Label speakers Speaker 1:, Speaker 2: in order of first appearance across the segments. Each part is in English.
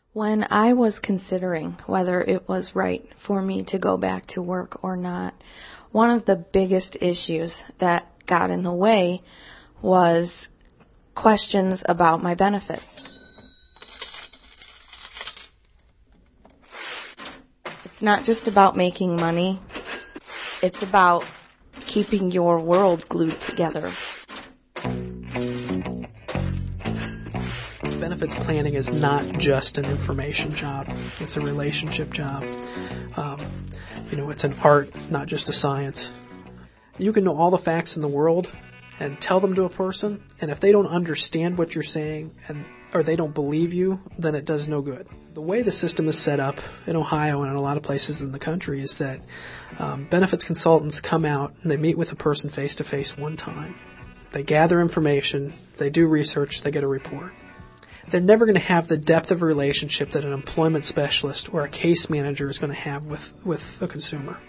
Speaker 1: When I was considering whether it was right for me to go back to work or not, one of the biggest issues that got in the way was questions about my benefits. It's not just about making money. It's about keeping your world glued together.
Speaker 2: Benefits planning is not just an information job. It's a relationship job. It's an art, not just a science. You can know all the facts in the world and tell them to a person, and if they don't understand what you're saying or they don't believe you, then it does no good. The way the system is set up in Ohio and in a lot of places in the country is that benefits consultants come out and they meet with a person face-to-face one time. They gather information, they do research, they get a report. They're never going to have the depth of relationship that an employment specialist or a case manager is going to have with a consumer.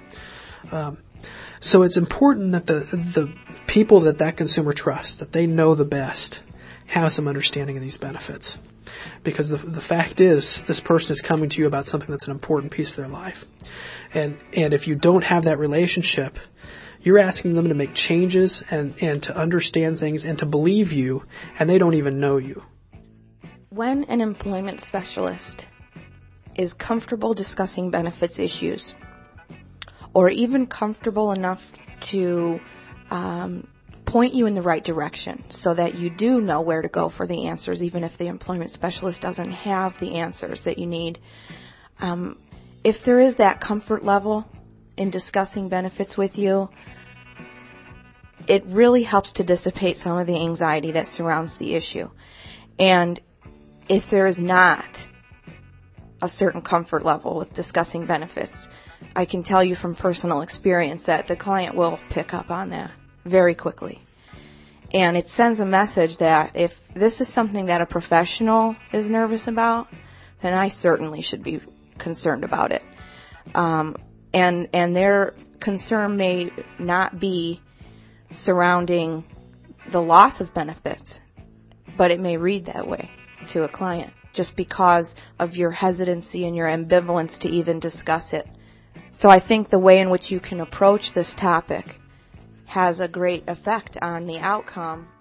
Speaker 2: So it's important that the people that consumer trusts, that they know the best, have some understanding of these benefits. Because the fact is, this person is coming to you about something that's an important piece of their life. And if you don't have that relationship, you're asking them to make changes and to understand things and to believe you, and they don't even know you.
Speaker 1: When an employment specialist is comfortable discussing benefits issues, or even comfortable enough to point you in the right direction so that you do know where to go for the answers, even if the employment specialist doesn't have the answers that you need, if there is that comfort level in discussing benefits with you, it really helps to dissipate some of the anxiety that surrounds the issue. And if there is not a certain comfort level with discussing benefits, I can tell you from personal experience that the client will pick up on that very quickly. And it sends a message that if this is something that a professional is nervous about, then I certainly should be concerned about it. And their concern may not be surrounding the loss of benefits, but it may read that way to a client just because of your hesitancy and your ambivalence to even discuss it. So I think the way in which you can approach this topic has a great effect on the outcome